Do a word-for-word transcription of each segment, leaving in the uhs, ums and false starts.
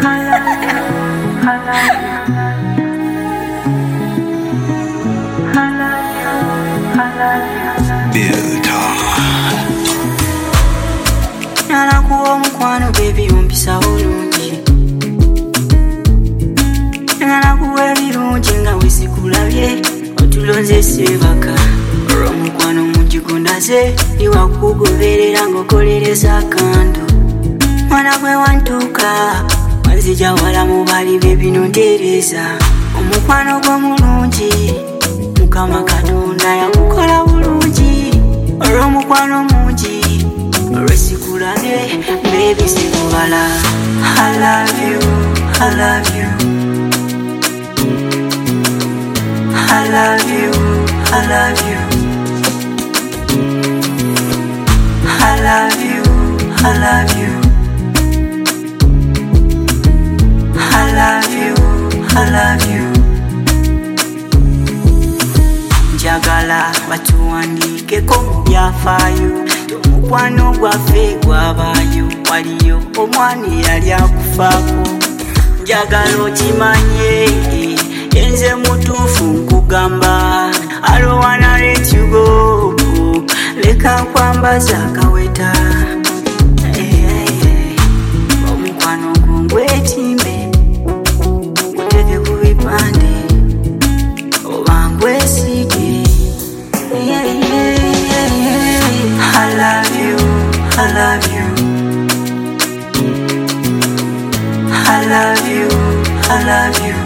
Nanakuwa omukwano baby ompisa bulungi. Nanakuwa ebirungi nga wesikulabye otulonze sebaka. Olw'omukwano mungi gunaze niwakugoberera ng'okolereza akando. Mwana gwe wantuuka wanzija wala mu bali baby nonteereza. Omukwano gwo mulungi Mukama Katonda yakukola bulungi. Olw'omukwano mungi olwesikulabye baby sikubala. I love you, I love you, I love you, I love you, I love you, I love you, I love you, I love you. Njagala batuwandiikeko mu byafaayo omukwano gwaffe gwabaayo. Waliyo omwana eyali akufaako. Njagala okimanye enze mutuufu nkugamba. I don't wanna let you go. Leka nkwambaza akaweta. Omukwano gwo ngwetimbe guteke ku bipande oba ngwesiige. I love you, I love you, I love you, I love you,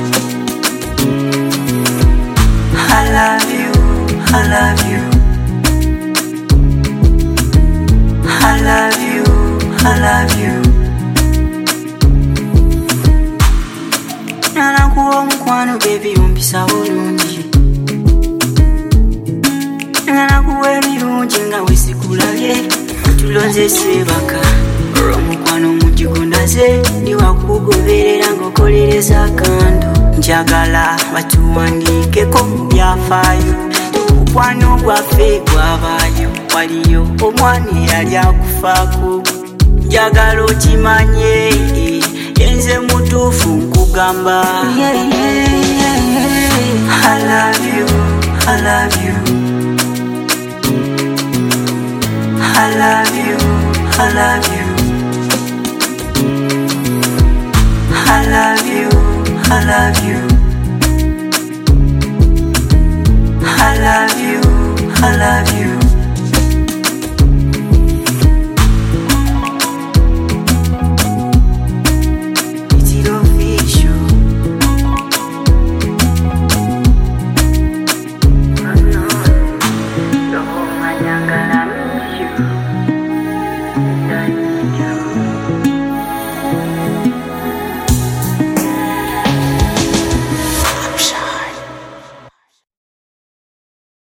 I love you, I love you, I love you, I love you. Nanakuwa omukwano baby ompisa bulungi. Nanakuwa ebirungi nga wesikulabye otulonze sebaka. Olw'omukwano mungi gunaze niwakugoberera ng'okolereza akando. Njagala batuwandiikeko mu byafaayo omukwano gwaffe gwabaayo. Waliyo omwana eyali akufaako. Njagala okimanye enze mutuufu nkugamba. I love you, I love you, I love you, I love you, I love you, I love you,